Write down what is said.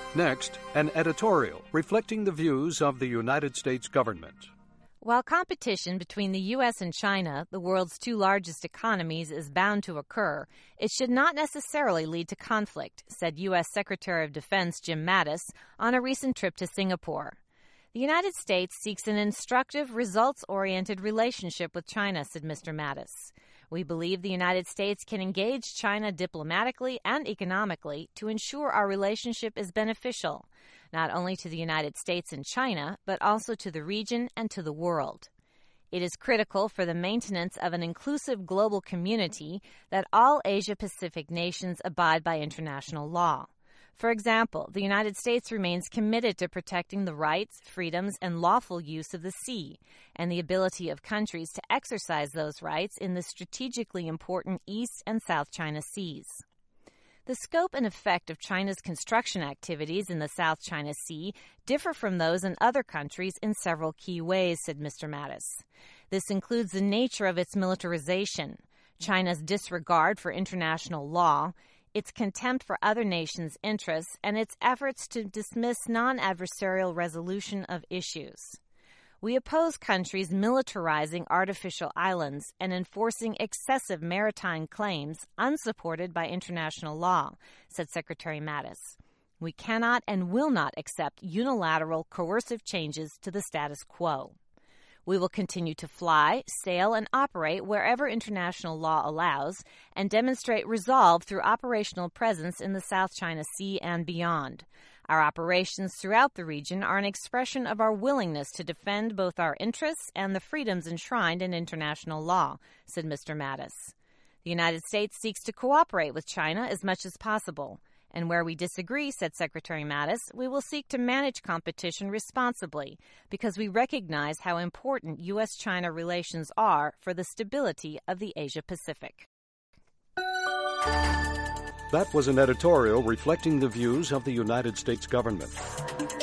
Next, an editorial reflecting the views of the United States government. While competition between the U.S. and China, the world's two largest economies, is bound to occur, it should not necessarily lead to conflict, said U.S. Secretary of Defense Jim Mattis on a recent trip to Singapore. The United States seeks an instructive, results-oriented relationship with China, said Mr. Mattis. We believe the United States can engage China diplomatically and economically to ensure our relationship is beneficial, not only to the United States and China, but also to the region and to the world. It is critical for the maintenance of an inclusive global community that all Asia-Pacific nations abide by international law. For example, the United States remains committed to protecting the rights, freedoms, and lawful use of the sea, and the ability of countries to exercise those rights in the strategically important East and South China Seas. The scope and effect of China's construction activities in the South China Sea differ from those in other countries in several key ways, said Mr. Mattis. This includes the nature of its militarization, China's disregard for international law, its contempt for other nations' interests, and its efforts to dismiss non-adversarial resolution of issues. We oppose countries militarizing artificial islands and enforcing excessive maritime claims unsupported by international law, said Secretary Mattis. We cannot and will not accept unilateral coercive changes to the status quo. We will continue to fly, sail, and operate wherever international law allows and demonstrate resolve through operational presence in the South China Sea and beyond. Our operations throughout the region are an expression of our willingness to defend both our interests and the freedoms enshrined in international law, said Mr. Mattis. The United States seeks to cooperate with China as much as possible. And where we disagree, said Secretary Mattis, we will seek to manage competition responsibly because we recognize how important U.S.-China relations are for the stability of the Asia-Pacific. That was an editorial reflecting the views of the United States government.